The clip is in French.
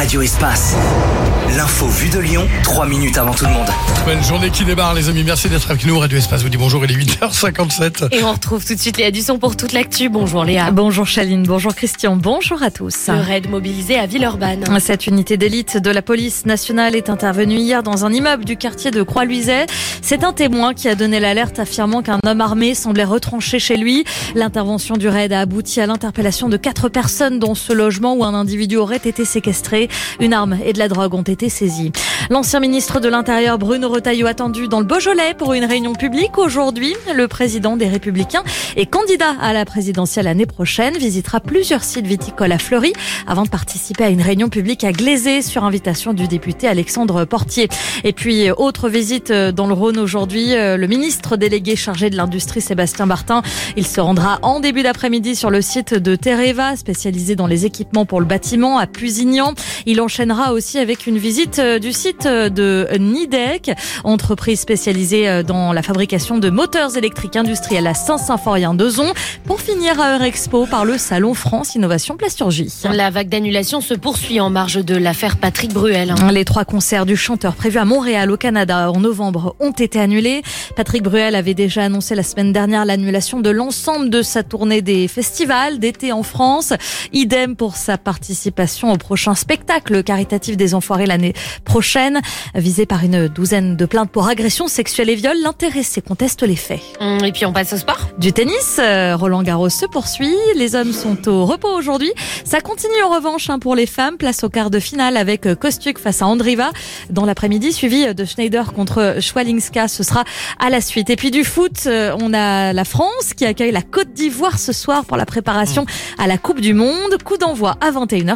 Radio Espace. L'info vue de Lyon, 3 minutes avant tout le monde. Bonne journée qui démarre les amis, merci d'être avec nous. Radio Espace vous dit bonjour, il est 8h57. Et on retrouve tout de suite Léa Dusson pour toute l'actu. Bonjour Léa. Bonjour Chaline, bonjour Christian, bonjour à tous. Le raid mobilisé à Villeurbanne. Cette unité d'élite de la police nationale est intervenue hier dans un immeuble du quartier de Croix-Luiset. C'est un témoin qui a donné l'alerte affirmant qu'un homme armé semblait retranché chez lui. L'intervention du raid a abouti à l'interpellation de 4 personnes dans ce logement où un individu aurait été séquestré. Une arme et de la drogue ont été saisies. L'ancien ministre de l'Intérieur Bruno Retailleau attendu dans le Beaujolais pour une réunion publique aujourd'hui. Le président des Républicains et candidat à la présidentielle l'année prochaine visitera plusieurs sites viticoles à Fleury avant de participer à une réunion publique à Glaisé sur invitation du député Alexandre Portier. Et puis autre visite dans le Rhône aujourd'hui, le ministre délégué chargé de l'industrie Sébastien Bartin. Il se rendra en début d'après-midi sur le site de Tereva, spécialisé dans les équipements pour le bâtiment à Pusignan. Il enchaînera aussi avec une visite du site de Nidec, entreprise spécialisée dans la fabrication de moteurs électriques industriels à Saint-Symphorien-d'Ozon, pour finir à Eurexpo par le salon France Innovation Plasturgie. La vague d'annulation se poursuit en marge de l'affaire Patrick Bruel. Les 3 concerts du chanteur prévus à Montréal au Canada en novembre ont été annulés. Patrick Bruel avait déjà annoncé la semaine dernière l'annulation de l'ensemble de sa tournée des festivals d'été en France. Idem pour sa participation au prochain spectacle caritatif des Enfoirés l'année prochaine. Visé par une douzaine de plaintes pour agression sexuelle et viol, l'intéressé conteste les faits. Et puis on passe au sport. Du tennis, Roland Garros se poursuit. Les hommes sont au repos aujourd'hui. Ça continue en revanche pour les femmes. Place au quart de finale avec Kostyuk face à Andriva dans l'après-midi, suivi de Schneider contre Schwalinska. Ce sera à la suite. Et puis du foot, on a la France qui accueille la Côte d'Ivoire ce soir pour la préparation à la Coupe du Monde. Coup d'envoi à 21h